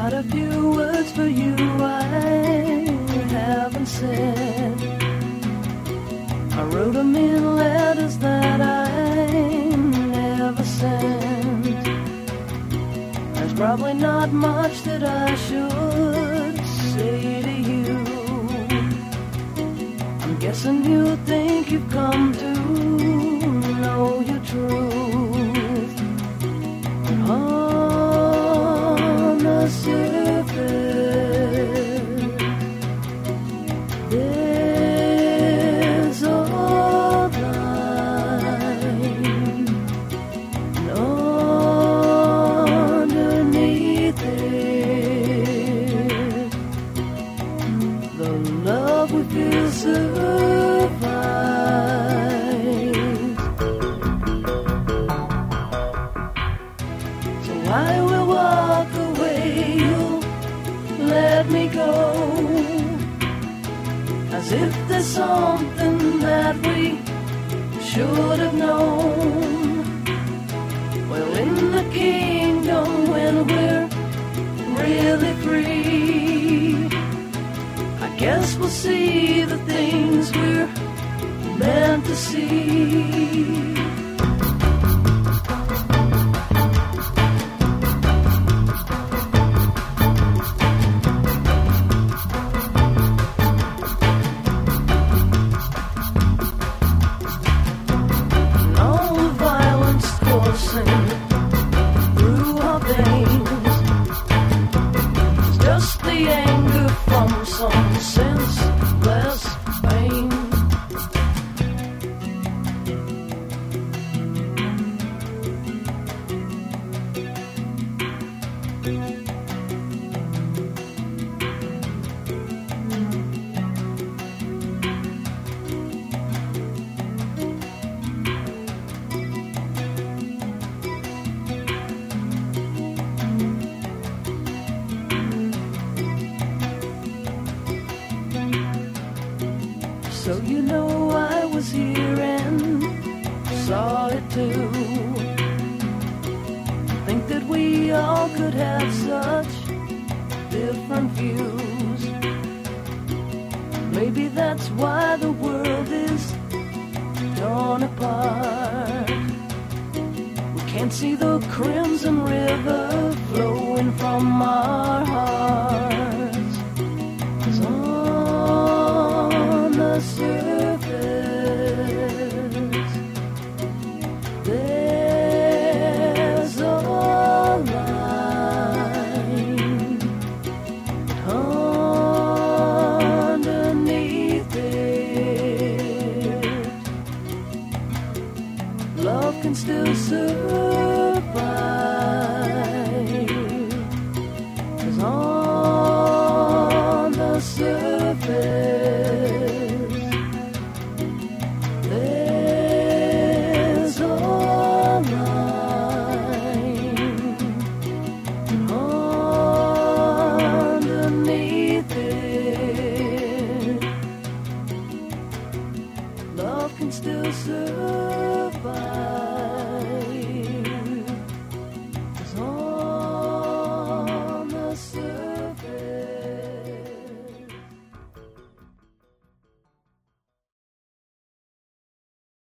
got a few words for you I haven't said. I wrote them in letters that I never sent. There's probably not much that I should say to you. I'm guessing you think you've come to know your truth. But on the surface, there's all lying, and underneath it, the love we feel survives. So I will walk away, you'll let me go, as if there's something that we should have known. Well, in the kingdom, when we're really free, I guess we'll see the things we're meant to see. Through our veins, it's just the anger from some senseless pain. So you know I was here and saw it too. Think that we all could have such different views. Maybe that's why the world is torn apart. We can't see the crimson river flowing from our hearts. 'Cause on the surface, there's all lying. Underneath it, love can still survive. 'Cause on the surface, there's all lying. Underneath it, love can still survive.